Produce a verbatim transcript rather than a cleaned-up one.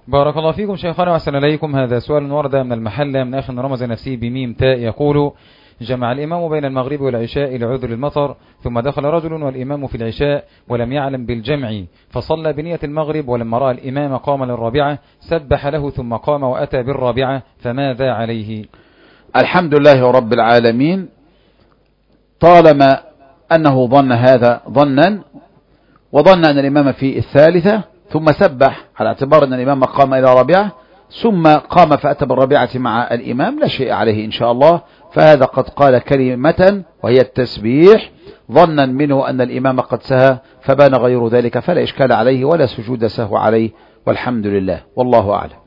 بارك الله فيكم شيخنا وأحسن إليكم. هذا سؤال ورد من المحلة من أخ رمز نفسه بميم تاء يقول: جمع الإمام بين المغرب والعشاء لعذر المطر، ثم دخل رجل والإمام في العشاء ولم يعلم بالجمع، فصلى بنية المغرب، ولما رأى الإمام قام للرابعة سبح له ثم قام وأتى بالرابعة، فماذا عليه؟ الحمد لله رب العالمين. طالما أنه ظن هذا ظنا وظن أن الإمام في الثالثة ثم سبح على اعتبار أن الإمام قام إلى رابعة ثم قام فأتى بالرابعة مع الإمام، لا شيء عليه إن شاء الله، فهذا قد قال كلمة وهي التسبيح ظنا منه أن الإمام قد سهى فبان غير ذلك، فلا إشكال عليه ولا سجود سهو عليه، والحمد لله والله أعلم.